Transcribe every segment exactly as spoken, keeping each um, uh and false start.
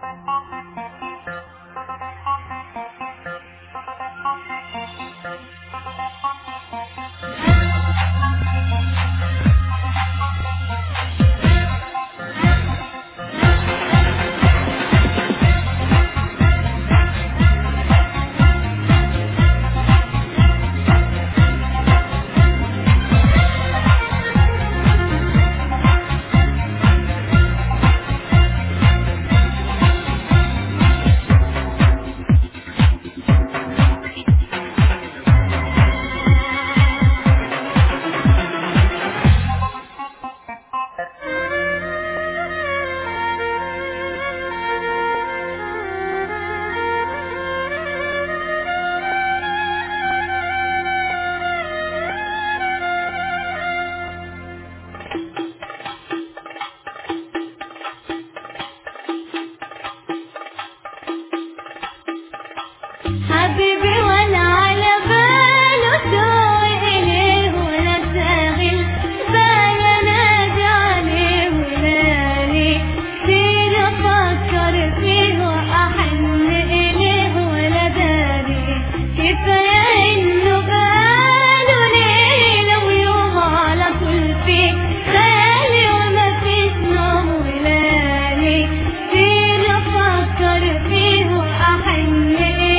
حبيبي ولا على باله سوء إليه ولا شاغل باله نادي عليه ولالي كتير أفكر فيه وأحن إليه ولا داري كفاية إنه باله ليلة ويوم على طول فيه خيالي وما فيش نوم ولالي كتير أفكر فيه وأحن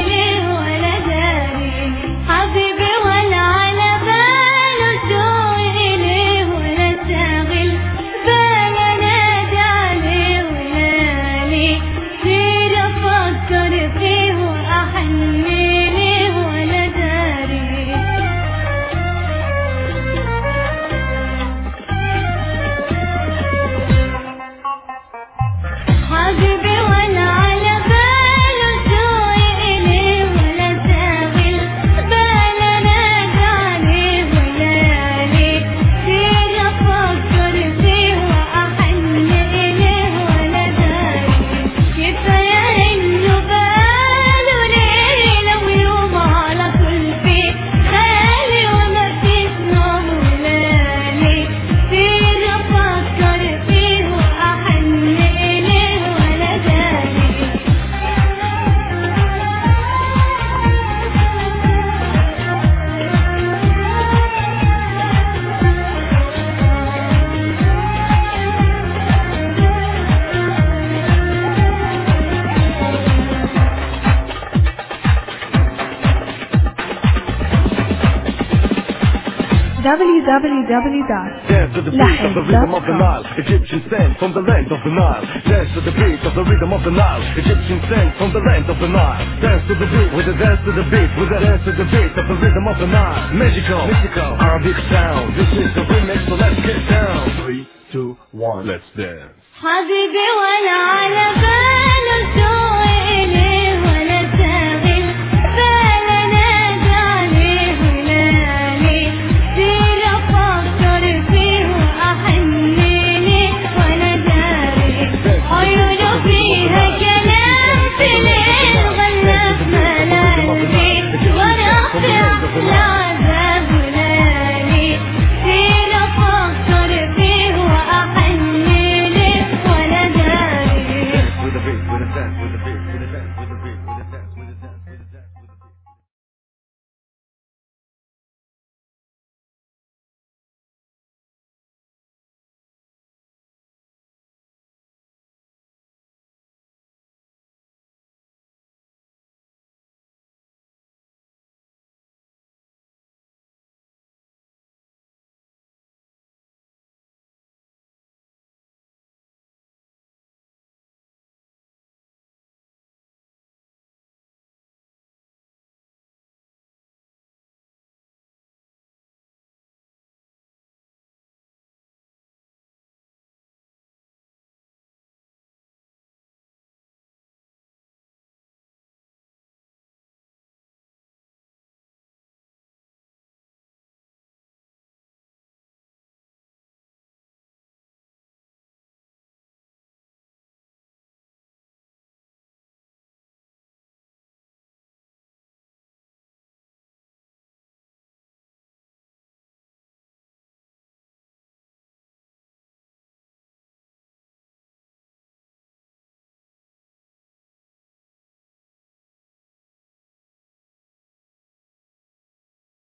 حبيبي ولا على باله سوء إليه ولا شاغل باله نادي عليه ولالي كتير أفكر فيه وأحن إليه ولا داري حبيبي ولا على باله سوء إليه ولا شاغل w w w dot dance to the beat of the rhythm of the Nile. Egyptian sand from the land of the Nile. Dance to the beat of the rhythm of the Nile. Egyptian sand from the land of the Nile. Dance to the beat with a dance to the beat with a dance to the beat of the rhythm of the Nile. Magical, mystical, Arabic sound. This is the remix, so let's get down. Three, two, one, let's dance. حبيبي ولا على باله سوء